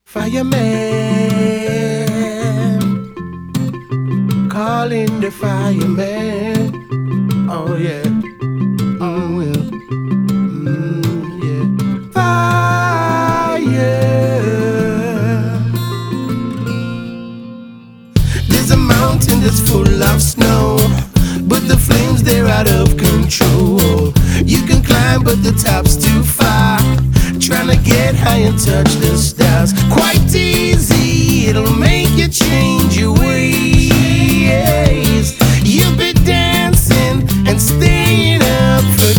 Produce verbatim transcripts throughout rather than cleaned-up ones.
Fireman, calling the fireman. Oh yeah, oh well, mm, yeah. Fire. There's a mountain that's full of snow, but the flames, they're out of control. You can climb, but the top's too far. Trying to get high and touch the stars. Quite easy, it'll make you change your ways. You'll be dancing and staying up for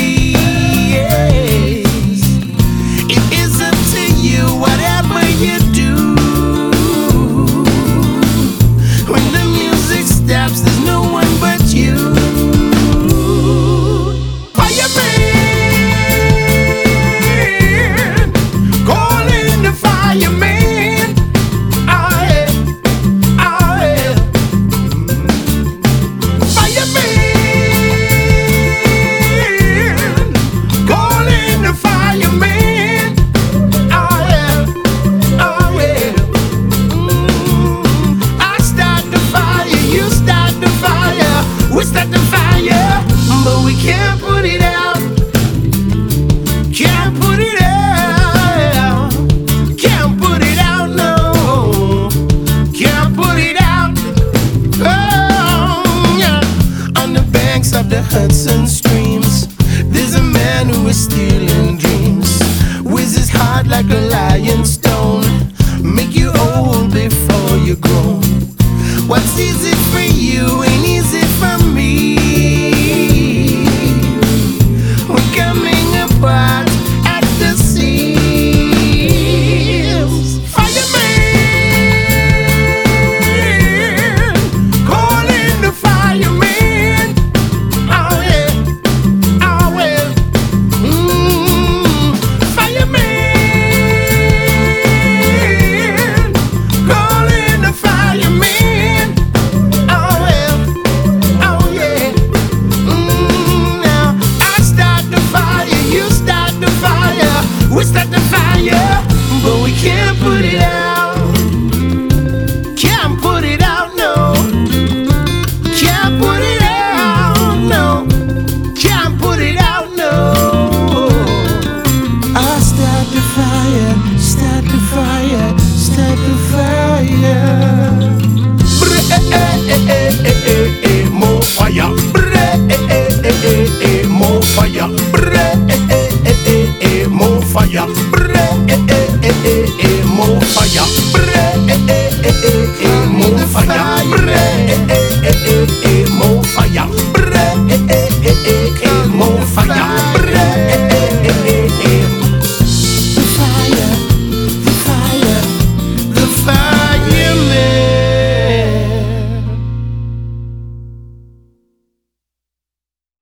days. It is up to you, whatever you do. When the music stops, there's no one but you. Can't put it out, can't put it out, can't put it out, no, can't put it out. Oh, yeah. On the banks of the Hudson streams, there's a man who is stealing dreams. With his heart like a lion's stone, make you old before you grow. What's easy for you ain't easy for me. At the seams, fireman, calling the fireman. Oh yeah, oh well, mm, fireman, calling the fireman. Oh well, oh yeah, mm, now I start the fire. You start the fire, we start the fire, but we can't put it out. Can't put it out, no. Can't put it out, no. Can't put it out, no. I start the fire, start the fire, start the fire. Bre-eh-eh-eh-eh-eh-eh, more fire. Bre-eh-eh-eh-eh-eh, more fire. More fire, bre eh eh eh eh eh more fire, bre eh eh eh eh eh more fire.